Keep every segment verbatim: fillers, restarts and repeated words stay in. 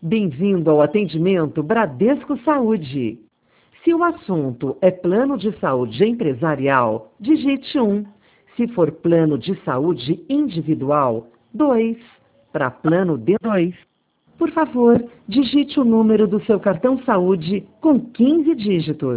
Bem-vindo ao atendimento Bradesco Saúde. Se o assunto é plano de saúde empresarial, digite um. Se for plano de saúde individual, dois. Para plano D, dois. Por favor, digite o número do seu cartão saúde com quinze dígitos.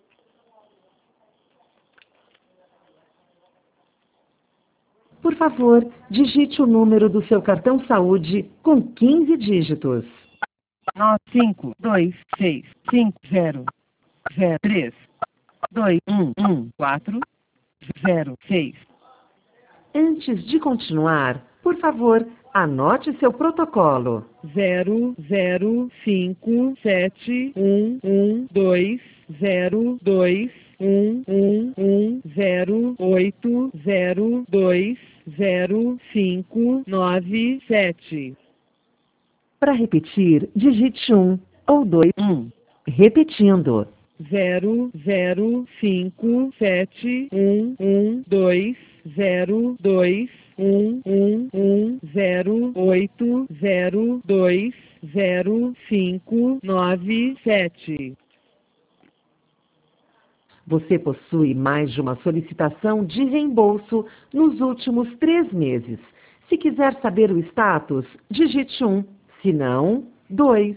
Por favor, digite o número do seu cartão saúde com quinze dígitos. nove cinco dois seis cinco zero zero três dois um um quatro zero seis. Antes de continuar, por favor, anote seu protocolo. zero zero cinco sete um um dois zero dois um um um zero oito zero dois zero cinco nove sete. Para repetir, digite um ou dois. um Repetindo. zero zero cinco sete um um dois zero dois um um um zero oito zero dois zero cinco nove sete. Você possui mais de uma solicitação de reembolso nos últimos três meses. Se quiser saber o status, digite um. Se não, dois.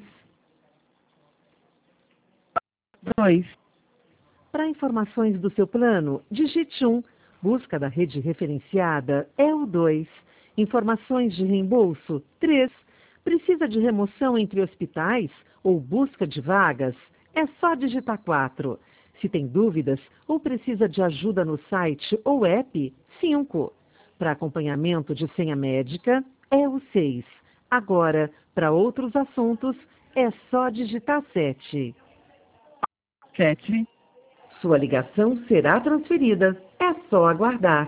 dois. Para informações do seu plano, digite um. Busca da rede referenciada é o dois. Informações de reembolso, três. Precisa de remoção entre hospitais ou busca de vagas? É só digitar quatro. Se tem dúvidas ou precisa de ajuda no site ou app, cinco. Para acompanhamento de senha médica, é o seis. Agora, para outros assuntos, é só digitar sete. sete. Sua ligação será transferida. É só aguardar.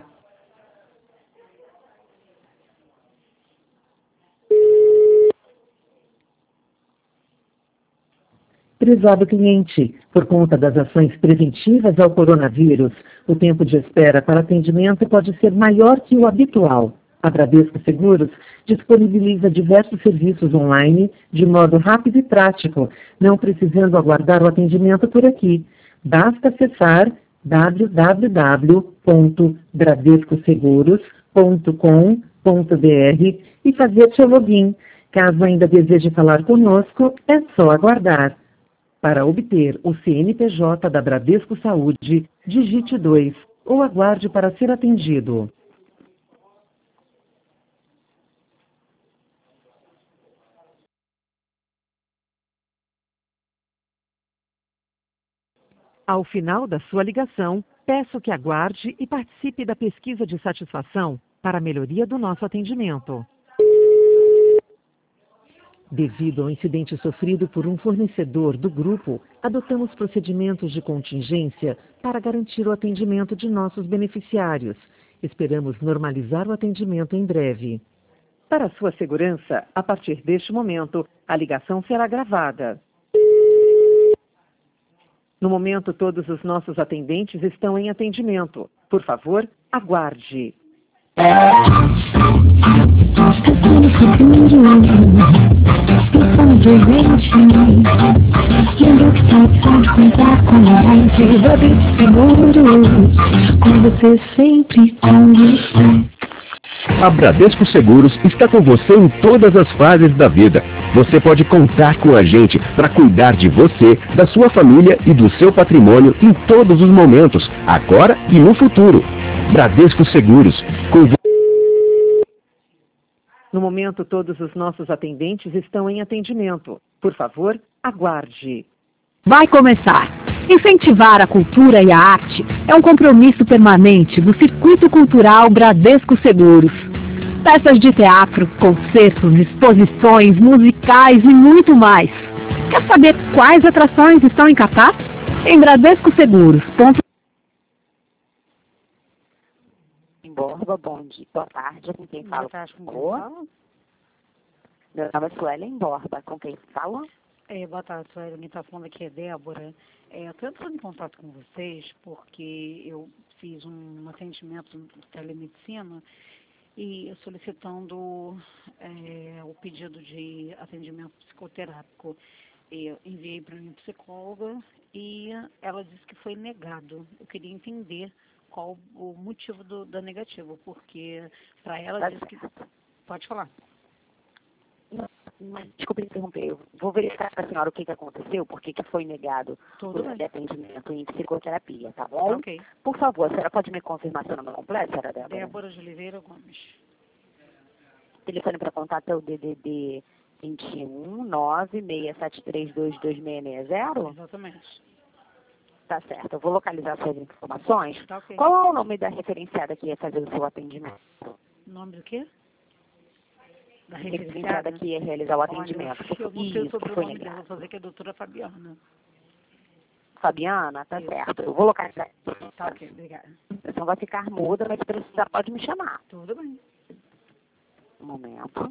Prezado cliente, por conta das ações preventivas ao coronavírus, o tempo de espera para atendimento pode ser maior que o habitual. A Bradesco Seguros disponibiliza diversos serviços online de modo rápido e prático, não precisando aguardar o atendimento por aqui. Basta acessar w w w ponto bradesco seguros ponto com ponto b r e fazer seu login. Caso ainda deseje falar conosco, é só aguardar. Para obter o C N P J da Bradesco Saúde, digite dois ou aguarde para ser atendido. Ao final da sua ligação, peço que aguarde e participe da pesquisa de satisfação para a melhoria do nosso atendimento. Devido ao incidente sofrido por um fornecedor do grupo, adotamos procedimentos de contingência para garantir o atendimento de nossos beneficiários. Esperamos normalizar o atendimento em breve. Para sua segurança, a partir deste momento, a ligação será gravada. No momento, todos os nossos atendentes estão em atendimento. Por favor, aguarde. Com você sempre, com você. A Bradesco Seguros está com você em todas as fases da vida. Você pode contar com a gente para cuidar de você, da sua família e do seu patrimônio em todos os momentos, agora e no futuro. Bradesco Seguros. Com vo... No momento, todos os nossos atendentes estão em atendimento. Por favor, aguarde. Vai começar. Incentivar a cultura e a arte é um compromisso permanente do Circuito Cultural Bradesco Seguros. Peças de teatro, concertos, exposições, musicais e muito mais. Quer saber quais atrações estão em cartaz? Em Bradesco Seguros. Em Borba, bom dia, boa tarde, com quem fala? Boa tarde, com quem fala? Meu nome é Suelen Borba, com quem fala? É, boa tarde, Suelen, quem está falando aqui é Débora. É, eu estou entrando em contato com vocês porque eu fiz um atendimento de telemedicina e solicitando é, o pedido de atendimento psicoterápico. Eu enviei para minha psicóloga e ela disse que foi negado. Eu queria entender qual o motivo do, da negativa, porque para ela Tá disse que... certo. Pode falar. Não, mas, desculpe interromper, eu vou verificar para a senhora o que, que aconteceu, por que que foi negado Tudo o bem. atendimento em psicoterapia, tá bom? Tá ok. Por favor, a senhora pode me confirmar seu nome completo, senhora Débora? Débora de Oliveira Gomes. Telefone para contato é o D D D vinte e um, nove seis sete três dois, dois seis seis zero? Exatamente. Tá certo, eu vou localizar suas informações. Tá ok. Qual é o nome da referenciada que ia fazer o seu atendimento? O nome do quê? Da Referenciada referenciada? que ia realizar o Olha, atendimento. eu não sei Isso, sobre que o foi nome dela, negado. vou fazer que é a doutora Fabiana. Fabiana, tá Isso. certo. Eu vou localizar. Tá ok, obrigada. A pessoa vai ficar muda, mas se precisar pode me chamar. Tudo bem. Um momento.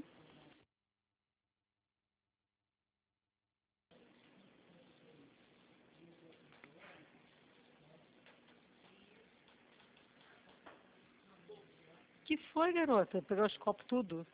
Que foi, garota? Pegou os copos tudo?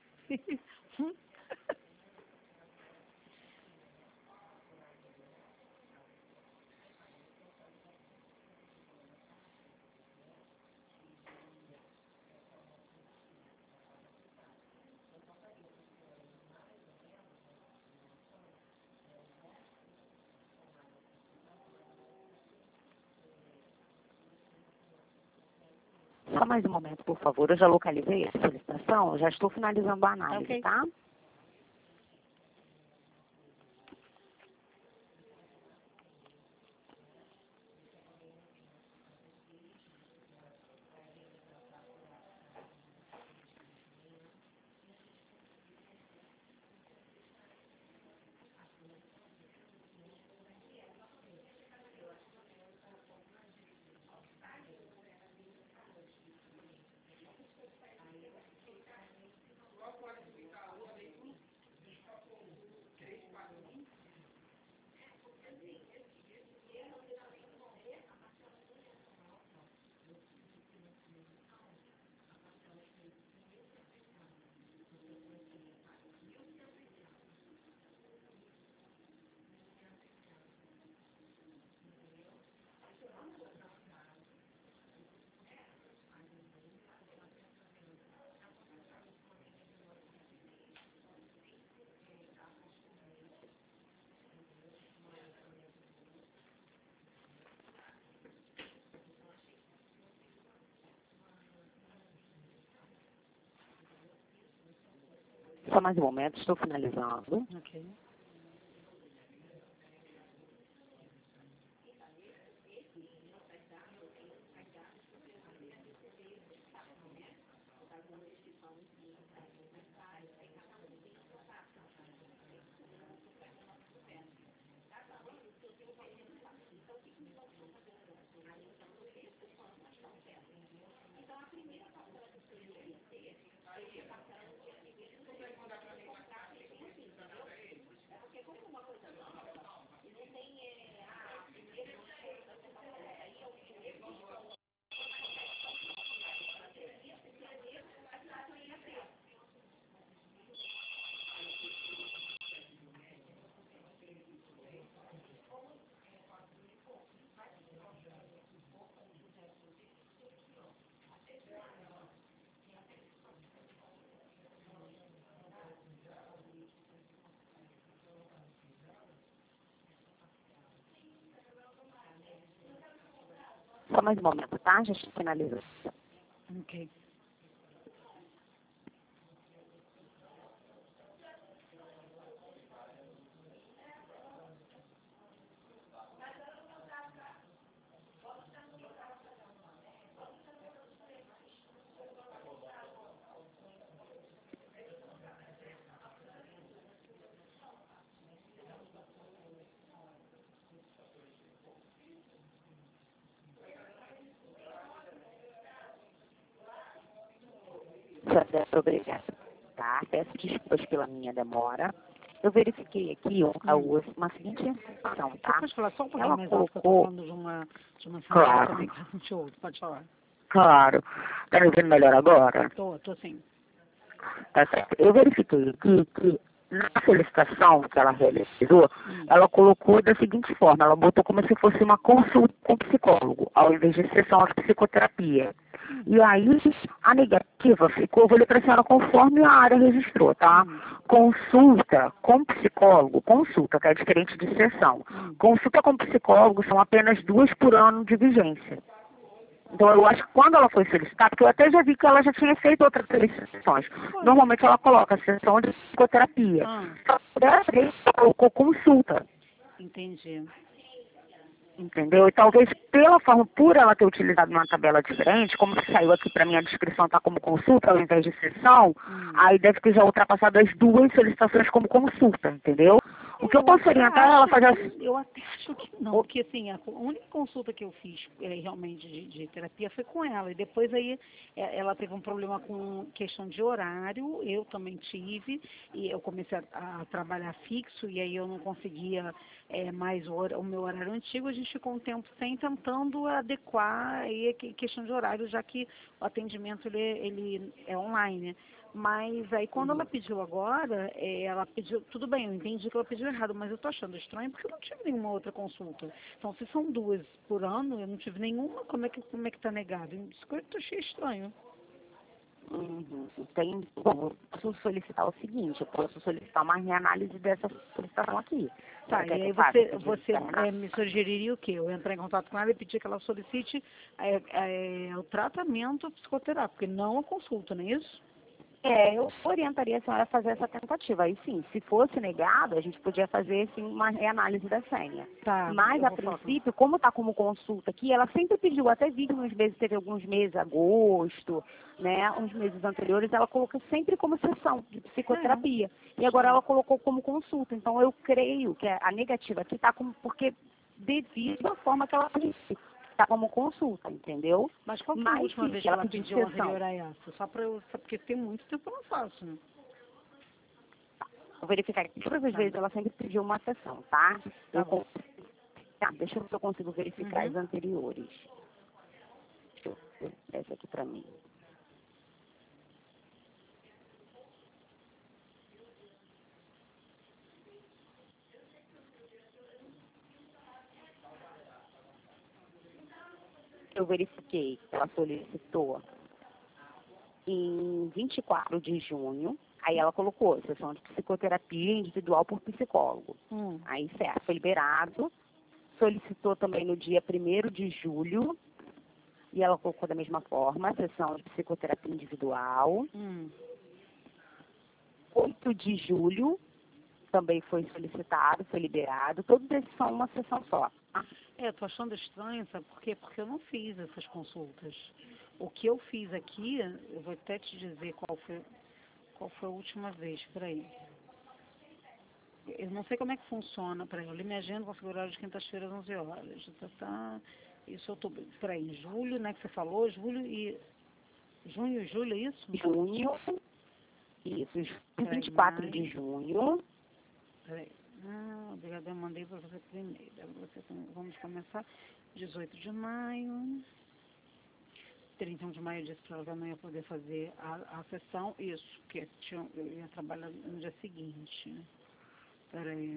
Só mais um momento, por favor. Eu já localizei essa solicitação, eu já estou finalizando a análise, Ok. tá? Só mais um momento, estou finalizando. Ok. Só mais um momento, tá? Já estou finalizando. Ok. Senhora Débora, obrigada. Tá? Peço desculpas pela minha demora. Eu verifiquei aqui ó, a- Hum. uma seguinte informação, Você tá? pode falar só um pouquinho Ela mais alto, que eu tô colocou- falando de uma, de uma Claro. senhora também que tá no show. Pode falar. Claro. Tá me ouvindo melhor agora? Tô, tô sim. Tá certo. Eu verifiquei aqui que na solicitação que ela realizou, hum. ela colocou da seguinte forma, ela botou como se fosse uma consulta com psicólogo, ao invés de sessão de psicoterapia. Hum. E aí, a negativa ficou, vou ler para a senhora conforme a área registrou, tá? Hum. Consulta com psicólogo, consulta, que é diferente de sessão. Hum. Consulta com psicólogo são apenas duas por ano de vigência. Então, eu acho que quando ela foi solicitar, porque eu até já vi que ela já tinha feito outras solicitações. Normalmente, ela coloca sessão de psicoterapia. Ah. Só que dessa vez, ela colocou consulta. Entendi. Entendeu? E talvez pela forma, por ela ter utilizado uma tabela diferente, como saiu aqui para mim a descrição tá como consulta ao invés de sessão, hum. aí deve ter já ultrapassado as duas solicitações como consulta, entendeu? O que eu, eu posso orientar ela a fazer assim. Eu até acho que não, porque assim, a única consulta que eu fiz é, realmente de, de terapia foi com ela. E depois aí é, ela teve um problema com questão de horário, eu também tive, e eu comecei a, a trabalhar fixo, e aí eu não conseguia é, mais o, o meu horário antigo, a gente ficou um tempo sem tentando adequar aí a questão de horário, já que o atendimento ele, ele é online. Mas aí quando ela pediu agora, ela pediu, tudo bem, eu entendi que ela pediu errado, mas eu tô achando estranho porque eu não tive nenhuma outra consulta. Então, se são duas por ano, eu não tive nenhuma, como é que, como é que tá negado? Isso que eu achei estranho. Uhum. Tem, bom, eu posso solicitar o seguinte, eu posso solicitar uma reanálise dessa solicitação aqui. Tá, e aí você, você é, me sugeriria o quê? Eu entrar em contato com ela e pedir que ela solicite é, é, o tratamento psicoterápico, e não a consulta, não é isso? É, eu orientaria a senhora a fazer essa tentativa. Aí sim, se fosse negado, a gente podia fazer sim, uma reanálise da senha. Tá, mas, a princípio, falar. Como está como consulta aqui, ela sempre pediu, até vi que uns meses, teve alguns meses, agosto, né, uns meses anteriores, ela colocou sempre como sessão de psicoterapia. É. E agora ela colocou como consulta. Então, eu creio que a negativa aqui está como, porque devido à forma que ela disse. Está como consulta, entendeu? Mas qual foi a última vez que ela pediu anterior a essa? Só para eu, porque tem muito tempo que eu não faço, né? Vou verificar que todas as tá. vezes ela sempre pediu uma sessão, tá? Tá eu cons... tá, deixa eu ver se eu consigo verificar uhum. as anteriores. Deixa eu ver essa aqui para mim. Eu verifiquei que ela solicitou em vinte e quatro de junho, aí ela colocou sessão de psicoterapia individual por psicólogo. Hum. Aí, certo, foi liberado. Solicitou também no dia primeiro de julho, e ela colocou da mesma forma, sessão de psicoterapia individual. Hum. oito de julho, também foi solicitado, foi liberado. Todos esses são uma sessão só. É, eu tô achando estranho, sabe por quê? Porque eu não fiz essas consultas. O que eu fiz aqui, eu vou até te dizer qual foi, qual foi a última vez, peraí. Eu não sei como é que funciona, peraí, eu li minha agenda, vou segurar de quinta-feira às onze horas. Tá, tá, isso eu tô, peraí, julho, né, que você falou, julho e... Junho e julho, é isso? Junho, isso, peraí, vinte e quatro de junho. Peraí. Ah, obrigada, eu mandei para você primeiro. Você, vamos começar dezoito de maio. trinta e um de maio eu disse para ela que eu não ia poder fazer a, a sessão. Isso, porque tinha, eu ia trabalhar no dia seguinte. Peraí.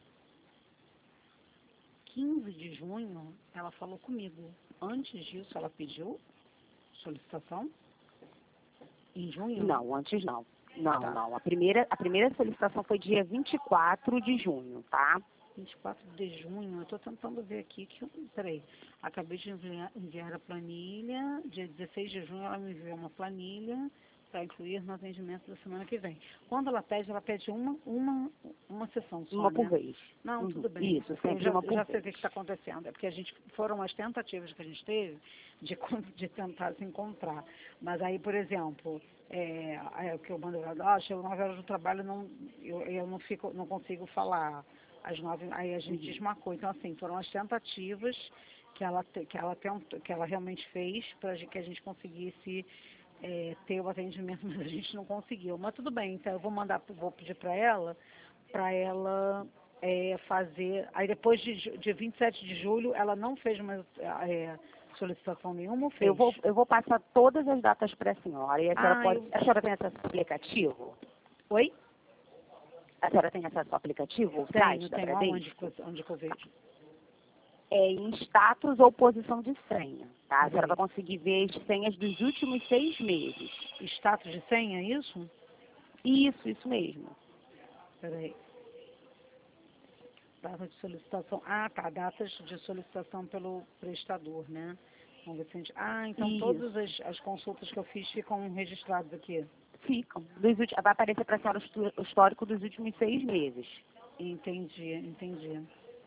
quinze de junho, ela falou comigo. Antes disso, ela pediu solicitação? Em junho? Não, antes não. Não, tá. não. A primeira, a primeira solicitação foi dia vinte e quatro de junho, tá? vinte e quatro de junho, eu estou tentando ver aqui que, peraí, acabei de enviar, enviar a planilha, dia dezesseis de junho ela me enviou uma planilha para incluir no atendimento da semana que vem. Quando ela pede, ela pede uma, uma, uma sessão só, Uma né? por vez. Não, uhum. Tudo bem. Isso, sempre eu já, uma por já vez. sei o que está acontecendo. É porque a gente, foram as tentativas que a gente teve de, de tentar se encontrar. Mas aí, por exemplo, é, é o que eu mando, ah, chego nove horas do trabalho, não, eu, eu não, fico, não consigo falar. Às nove, aí a gente uhum. desmarcou. Então, assim, foram as tentativas que ela, que ela, tentou, que ela realmente fez para que a gente conseguisse é, ter o atendimento, mas a gente não conseguiu. Mas tudo bem, então eu vou mandar, vou pedir para ela, para ela é, fazer. Aí depois de, de vinte e sete de julho, ela não fez mais é, solicitação nenhuma ou fez? Eu vou, eu vou passar todas as datas para a senhora. E a senhora Ah, pode. eu- A senhora tem acesso ao aplicativo? Oi? A senhora tem acesso ao aplicativo? O site Tenho, da tenho. Bradesco? Aonde, que eu- onde que eu vejo? É em status ou posição de senha, tá? A senhora Bem. vai conseguir ver as senhas dos últimos seis meses. Status de senha, é isso? Isso, isso mesmo. Peraí. Data de solicitação. Ah, tá. Datas de solicitação pelo prestador, né? Vamos ver se a gente... Ah, então Isso. todas as, as consultas que eu fiz ficam registradas aqui. Ficam. Dos ulti- vai aparecer para a senhora o estu- o histórico dos últimos seis meses. Entendi, entendi.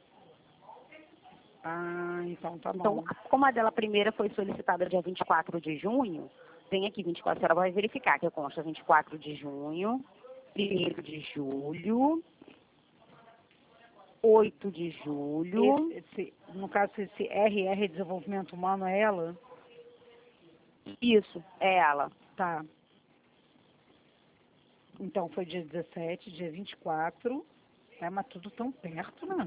Ah, então tá Então, bom. como a dela primeira foi solicitada dia vinte e quatro de junho, tem aqui vinte e quatro, a senhora vai verificar que consta vinte e quatro de junho, primeiro de julho, oito de julho. Esse, esse, no caso, esse R R Desenvolvimento Humano é ela? Isso, é ela. Tá. Então foi dia dezessete, dia vinte e quatro. É, mas tudo tão perto, né?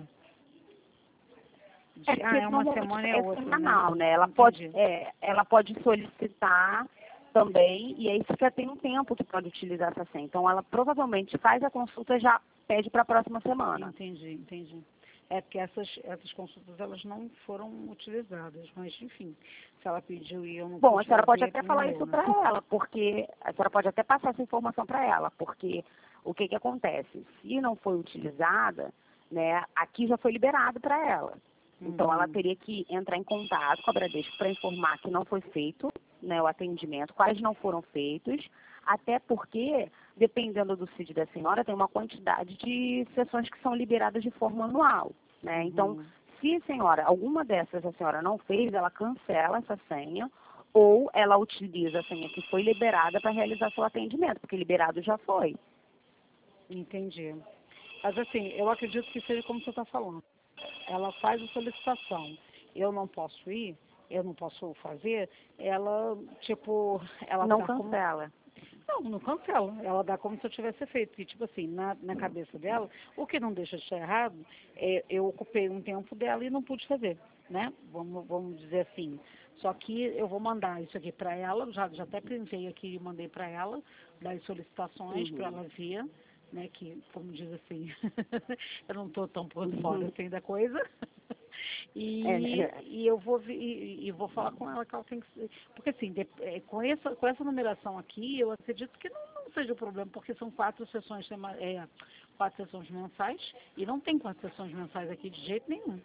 De- É, ah, porque é uma normalmente semana e é a outra, semanal, né? né? Ela Entendi. pode, é, ela pode solicitar também, e aí fica, tem um tempo que pode utilizar essa senha. Então, ela provavelmente faz a consulta e já pede para a próxima semana. Entendi, entendi. É porque essas, essas consultas elas não foram utilizadas, mas enfim, se ela pediu e eu não Bom, a pude senhora pode fazer, até não falar deu, isso né? para ela, porque a senhora pode até passar essa informação para ela, porque o que que acontece? Se não foi utilizada, né, aqui já foi liberado para ela. Então, Uhum. ela teria que entrar em contato com a Bradesco para informar que não foi feito, né, o atendimento, quais não foram feitos, até porque, dependendo do C I D da senhora, tem uma quantidade de sessões que são liberadas de forma anual, né? Uhum. Então, se a senhora, alguma dessas a senhora não fez, ela cancela essa senha ou ela utiliza a senha que foi liberada para realizar seu atendimento, porque liberado já foi. Entendi. Mas assim, eu acredito que seja como você está falando. Ela faz a solicitação, eu não posso ir, eu não posso fazer, ela, tipo, ela Não dá como... cancela. Não, não cancela. Ela dá como se eu tivesse feito. E, tipo assim, na, na cabeça dela, o que não deixa de estar errado, é, eu ocupei um tempo dela e não pude fazer, né? Vamos, vamos dizer assim. Só que eu vou mandar isso aqui para ela, já, já até printei aqui e mandei para ela, das solicitações Uhum. para ela ver, né? Que, como diz assim, eu não estou tão por fora assim da coisa. E, É. e eu vou vi- e, e vou falar com ela que ela tem que ser- porque assim, de- é, com essa com essa numeração aqui, eu acredito que não, não seja o problema, porque são quatro sessões sema- é, quatro sessões mensais e não tem quatro sessões mensais aqui de jeito nenhum.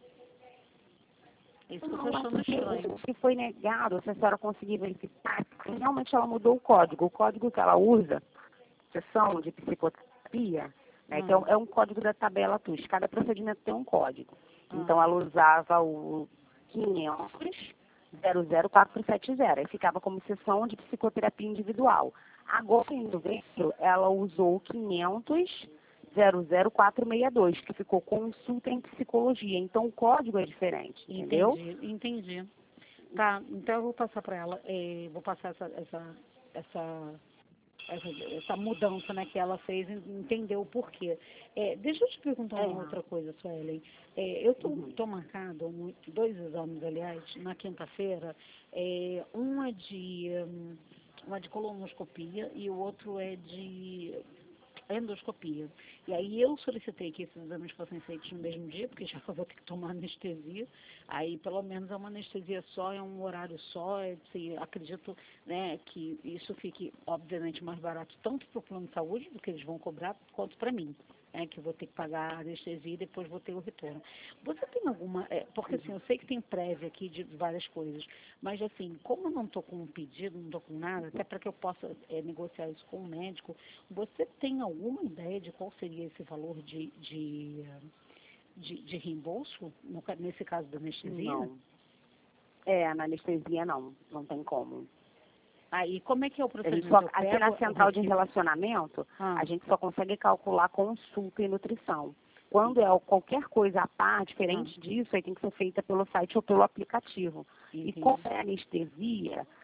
É isso que eu tô Não, achando porque estranho. o que foi negado, se a senhora conseguir verificar, que realmente ela mudou o código. O código que ela usa, sessão de psicoterapia, né, que é um, Hum. é um código da tabela T U S. Cada procedimento tem um código. Ah. Então, ela usava o quinhentos zero zero quatro sete zero. Aí ficava como sessão de psicoterapia individual. Agora, em novembro, ela usou o quinhentos zero zero quatro seis dois, que ficou consulta em psicologia. Então, o código é diferente, entendeu? Entendi, entendi. Tá, então eu vou passar para ela, eh, vou passar essa, essa, essa, essa, essa mudança, né, que ela fez, e entender o porquê. Eh, deixa eu te perguntar uma É. outra coisa, Suelen. Eh, eu tô, Uhum. tô marcado, um- dois exames, aliás, na quinta-feira, eh, um é de, hum, um é de colonoscopia e o outro é de endoscopia. E aí eu solicitei que esses exames fossem feitos no mesmo dia, porque já que eu vou ter que tomar anestesia, aí pelo menos é uma anestesia só, é um horário só, é, assim, acredito, né, que isso fique obviamente mais barato tanto para o plano de saúde, do que eles vão cobrar, quanto para mim, né, que eu vou ter que pagar a anestesia e depois vou ter o retorno. Você tem alguma, é, porque assim, eu sei que tem prévia aqui de várias coisas, mas assim, como eu não estou com um pedido, não estou com nada, até para que eu possa é, negociar isso com o médico, você tem alguma ideia de qual seria esse valor de, de, de, de reembolso, no, ca- nesse caso da anestesia? Não. É, na anestesia não, não tem como. Aí, como é que é o A gente procedimento? só, Eu aqui pego na o central de recibo- relacionamento, Ah. a gente só consegue calcular consulta e nutrição. Quando é qualquer coisa à parte, diferente disso, aí tem que ser feita pelo site ou pelo aplicativo. E Entendi. como é anestesia,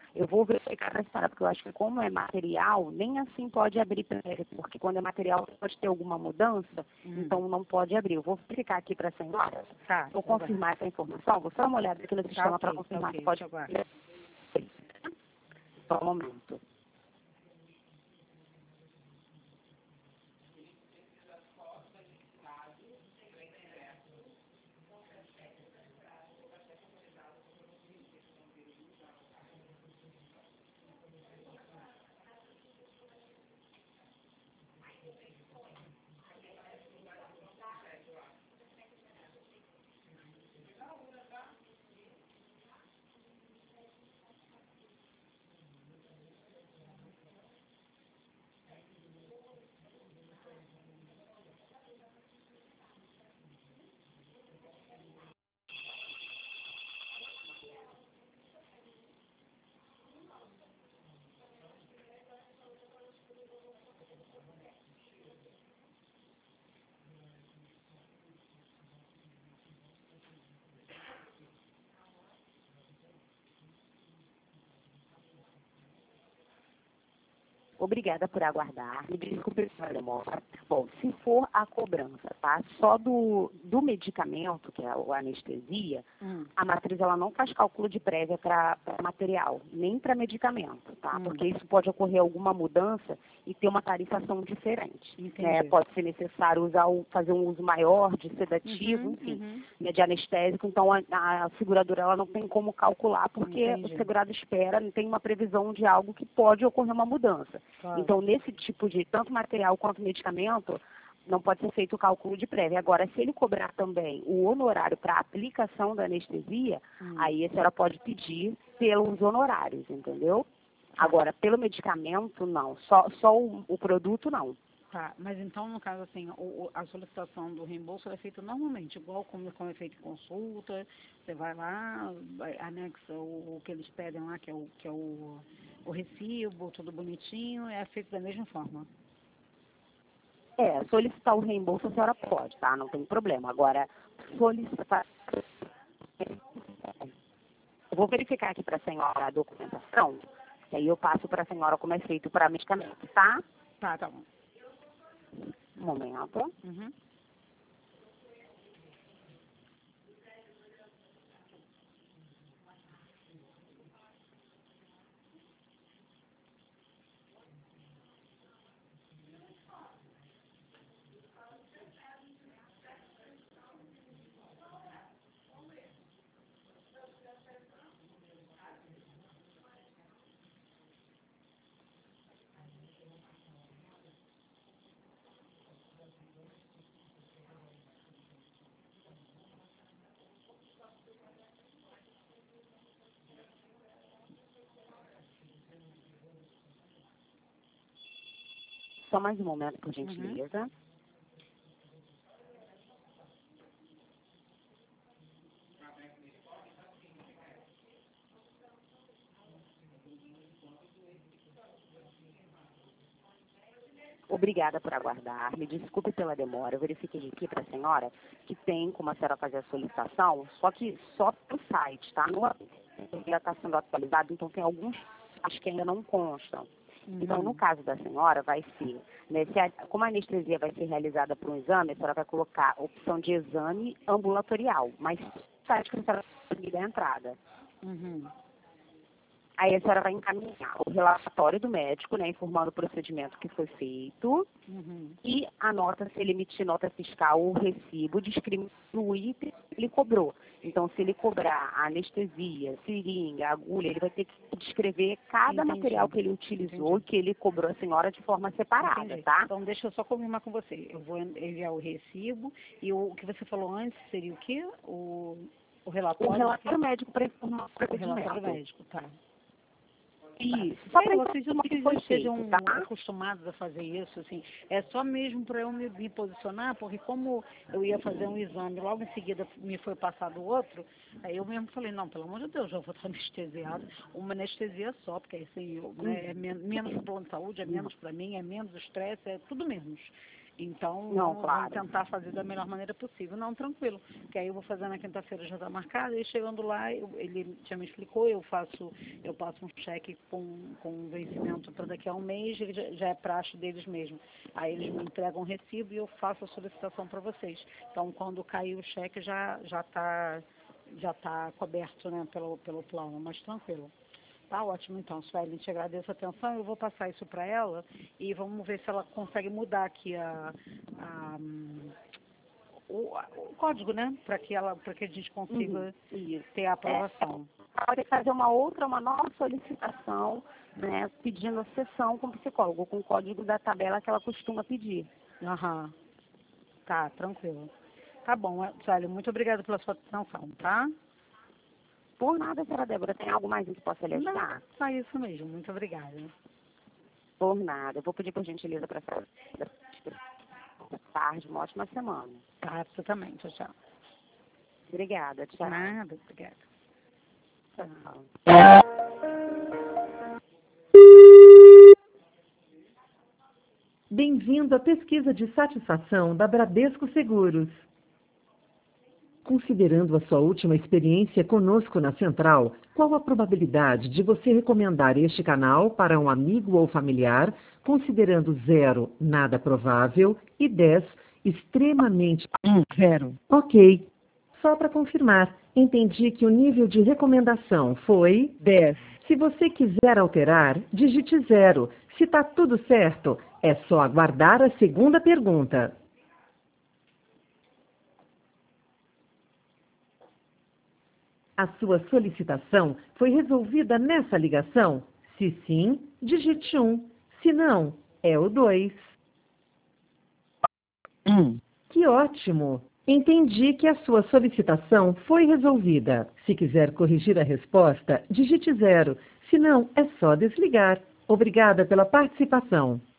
Eu vou verificar para a senhora, porque eu acho que como é material, nem assim pode abrir prévia, porque quando é material pode ter alguma mudança, Hum. então não pode abrir. Eu vou verificar aqui para a senhora, Tá. vou tá bem. confirmar essa informação, vou só dar uma olhada aqui no sistema ok, para tá confirmar ok, se pode deixa eu abrir. Só um momento. Obrigada por aguardar. Me desculpe pela demora. Bom, se for a cobrança, tá? Só do, do medicamento, que é a anestesia, Hum. a matriz ela não faz cálculo de prévia para material, nem para medicamento, tá? Hum. Porque isso pode ocorrer alguma mudança e ter uma tarifação diferente. Entendi. Né? Pode ser necessário usar o, fazer um uso maior de sedativo, Uhum, enfim, uhum. né, de anestésico. Então, a, a seguradora ela não tem como calcular, porque Entendi. o segurado espera, não tem uma previsão de algo que pode ocorrer uma mudança. Claro. Então, nesse tipo de, tanto material quanto medicamento, não pode ser feito o cálculo de prévia. Agora, se ele cobrar também o honorário para a aplicação da anestesia, Hum. aí a senhora pode pedir pelos honorários, entendeu? Agora, pelo medicamento, não. Só, só o, o produto, não. Tá, mas então, no caso, assim, o, o- a solicitação do reembolso é feita normalmente, igual como, como é feito em consulta, você vai lá, vai- anexa o, o que eles pedem lá, que é, o, que é o, o recibo, tudo bonitinho, é feito da mesma forma. É, solicitar o reembolso a senhora pode, tá? Não tem problema. Agora, solicitar... Eu vou verificar aqui para a senhora a documentação, e aí eu passo para a senhora como é feito para medicamento, tá? Tá, tá bom. Um momento. Uhum. Só mais um momento, por gentileza. Obrigada por aguardar. Me desculpe pela demora. Eu verifiquei aqui para a senhora que tem como a senhora fazer a solicitação, só que só para o site, tá? No ainda está sendo atualizado, então tem alguns acho que ainda não constam. Uhum. Então, no caso da senhora, vai ser, né, se a, como a anestesia vai ser realizada por um exame, a senhora vai colocar a opção de exame ambulatorial, mas o site que a senhora vai dar a entrada. Uhum. Aí a senhora vai encaminhar o relatório do médico, né, informando o procedimento que foi feito, Uhum. e a nota, se ele emitir nota fiscal ou recibo, descreve o item que ele cobrou. Então, se ele cobrar a anestesia, seringa, agulha, ele vai ter que descrever cada Entendi. material que ele utilizou e que ele cobrou a senhora de forma separada, Entendi. tá? Então, deixa eu só confirmar com você. Eu vou enviar o recibo e o, o que você falou antes seria o quê? O, o O relatório? relatório médico para informar o O procedimento. relatório médico, tá. Isso, Só só para eu acredito informar o que que foi eles sejam feito, tá? acostumados a fazer isso, assim. É só mesmo para eu me, me posicionar, porque como eu ia fazer um exame, logo em seguida me foi passado outro, aí eu mesmo falei, não, pelo amor de Deus, já vou estar anestesiada, uma anestesia só, porque assim, eu, né, é men menos para o plano de saúde, é menos para mim, é menos estresse, é tudo menos. Então, Não, vamos, claro. vamos tentar fazer da melhor maneira possível. Não, tranquilo. Porque aí eu vou fazer na quinta-feira, já está marcado, e chegando lá, eu, ele já me explicou, eu faço, eu passo um cheque com, com vencimento para daqui a um mês, ele já, já é praxe deles mesmo. Aí eles me entregam o recibo e eu faço a solicitação para vocês. Então, quando cair o cheque, já já está já tá coberto, né, pelo, pelo plano, mas tranquilo. Tá ótimo, então, Sueli, te agradeço a atenção, eu vou passar isso para ela e vamos ver se ela consegue mudar aqui a, a, o, o código, né, para que, ela, para que a gente consiga Uhum. ter a aprovação. É, pode fazer uma outra, uma nova solicitação, né, pedindo a sessão com o psicólogo, com o código da tabela que ela costuma pedir. Aham, tá, tranquilo. Tá bom, Sueli, muito obrigada pela sua atenção, tá? Por nada, senhora Débora, tem algo mais em que possa lhe ajudar? Não, só isso mesmo, muito obrigada. Por nada. Eu vou pedir por gentileza para a senhora. Boa tarde, uma ótima semana. Tá, você também, tchau, tchau. Obrigada, tchau. Nada, obrigada. Tchau. Bem-vindo à pesquisa de satisfação da Bradesco Seguros. Considerando a sua última experiência conosco na Central, qual a probabilidade de você recomendar este canal para um amigo ou familiar, considerando zero, nada provável, e dez, extremamente... Um, zero. Ok. Só para confirmar, entendi que o nível de recomendação foi... Dez. Se você quiser alterar, digite zero. Se está tudo certo, é só aguardar a segunda pergunta. A sua solicitação foi resolvida nessa ligação? Se sim, digite um. Se não, é o dois. Um. Que ótimo! Entendi que a sua solicitação foi resolvida. Se quiser corrigir a resposta, digite zero. Se não, é só desligar. Obrigada pela participação.